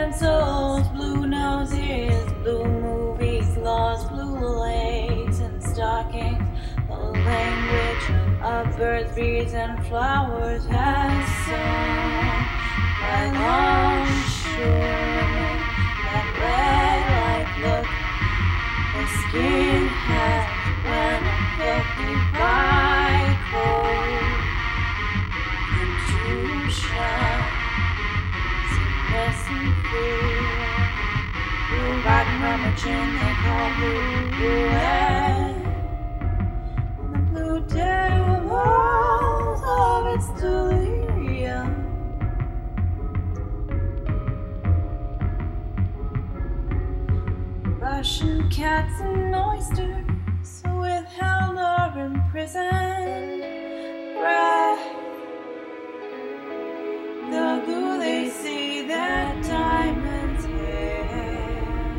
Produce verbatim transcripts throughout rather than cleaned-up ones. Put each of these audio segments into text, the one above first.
pencils, blue noses, blue movies, lost blue lakes and stockings. The language of birds, bees, and flowers has sung by longshore. That red light look the skin has when filthy by cold and to shine. Suppressing fear. Blue rotten from a chin they call blue red. And the blue devils of its delirium. Russian cats and oysters withheld or imprisoned. Breath. The blue they see that diamonds hair.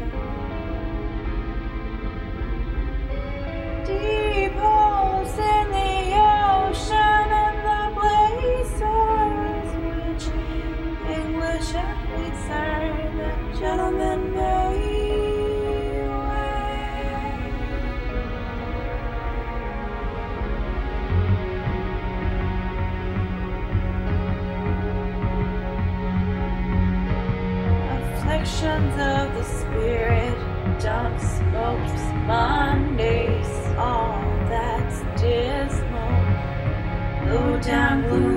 Deep holes in the ocean and the blazers which English athletes are the gentlemen may wear. Afflictions of the spirit, dump smokes, Mondays, all that's dismal. Low down, blue